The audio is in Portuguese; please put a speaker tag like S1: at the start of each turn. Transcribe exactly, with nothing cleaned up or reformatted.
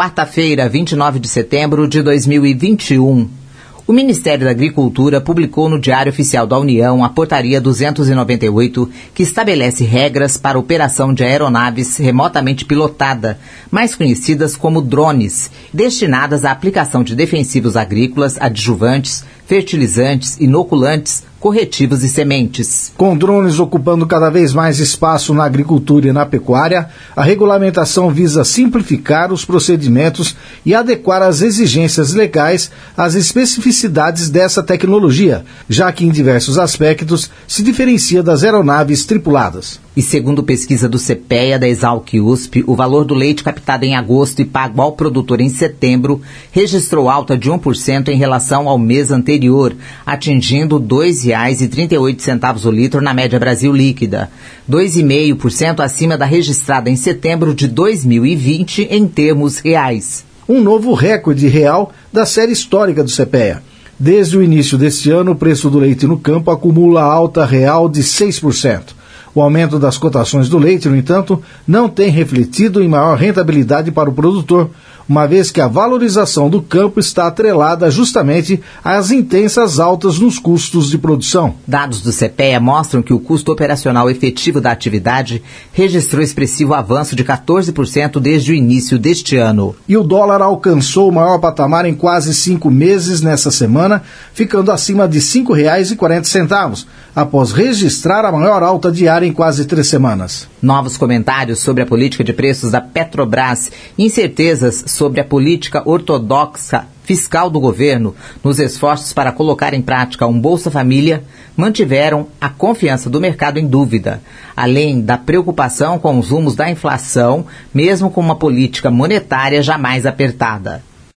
S1: Quarta-feira, vinte e nove de setembro de dois mil e vinte e um. O Ministério da Agricultura publicou no Diário Oficial da União a Portaria duzentos e noventa e oito, que estabelece regras para a operação de aeronaves remotamente pilotada, mais conhecidas como drones, destinadas à aplicação de defensivos agrícolas, adjuvantes, fertilizantes, inoculantes, corretivos e sementes.
S2: Com drones ocupando cada vez mais espaço na agricultura e na pecuária, a regulamentação visa simplificar os procedimentos e adequar as exigências legais às especificidades dessa tecnologia, já que em diversos aspectos se diferencia das aeronaves tripuladas.
S1: E segundo pesquisa do CEPEA da Exalc-U S P, o valor do leite captado em agosto e pago ao produtor em setembro registrou alta de um por cento em relação ao mês anterior, atingindo dois reais e trinta e oito centavos o litro na média Brasil líquida, dois vírgula cinco por cento acima da registrada em setembro de dois mil e vinte em termos reais.
S2: Um novo recorde real da série histórica do CEPEA. Desde o início deste ano, o preço do leite no campo acumula alta real de seis por cento. O aumento das cotações do leite, no entanto, não tem refletido em maior rentabilidade para o produtor, uma vez que a valorização do campo está atrelada justamente às intensas altas nos custos de produção.
S1: Dados do CEPEA mostram que o custo operacional efetivo da atividade registrou expressivo avanço de quatorze por cento desde o início deste ano.
S2: E o dólar alcançou o maior patamar em quase cinco meses nessa semana, ficando acima de cinco reais e quarenta centavos, após registrar a maior alta diária em quase três semanas.
S1: Novos comentários sobre a política de preços da Petrobras e incertezas sobre a política ortodoxa fiscal do governo nos esforços para colocar em prática um Bolsa Família mantiveram a confiança do mercado em dúvida, além da preocupação com os rumos da inflação, mesmo com uma política monetária jamais apertada.